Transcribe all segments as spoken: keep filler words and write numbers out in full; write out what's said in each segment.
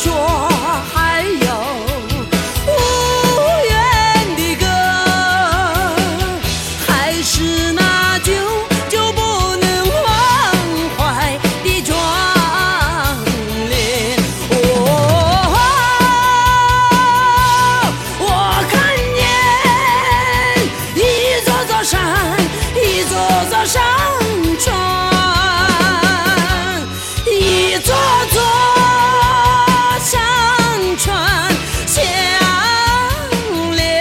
说还有无言的歌，还是那久久不能忘怀的壮烈。哦，我看见一座座山，一座座山川。一座座山川相连，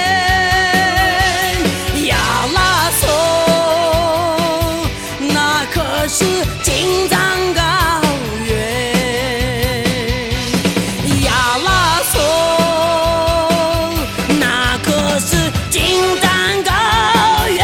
亚拉索那可是青藏高原，亚拉索那可是青藏高原。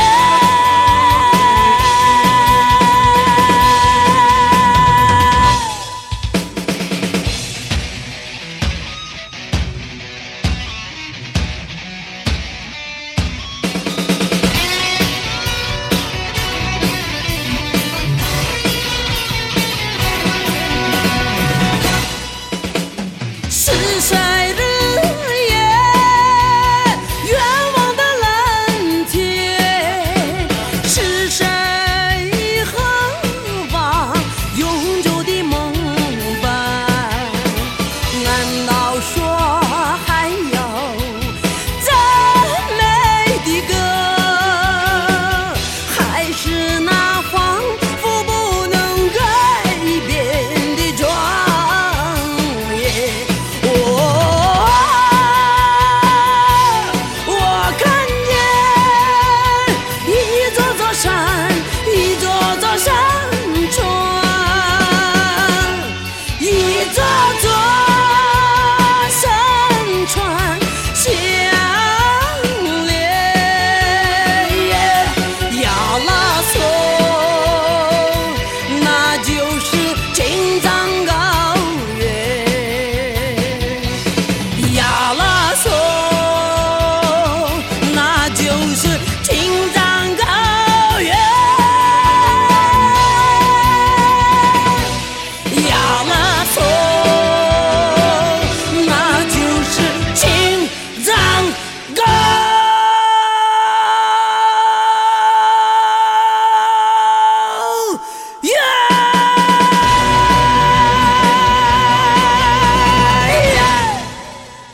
是谁日夜愿望的蓝天？是谁渴望永久的梦伴？难道说还有赞美的歌？还是那仿佛不能改变的庄严？我看见一座座山，一座座山川，一座座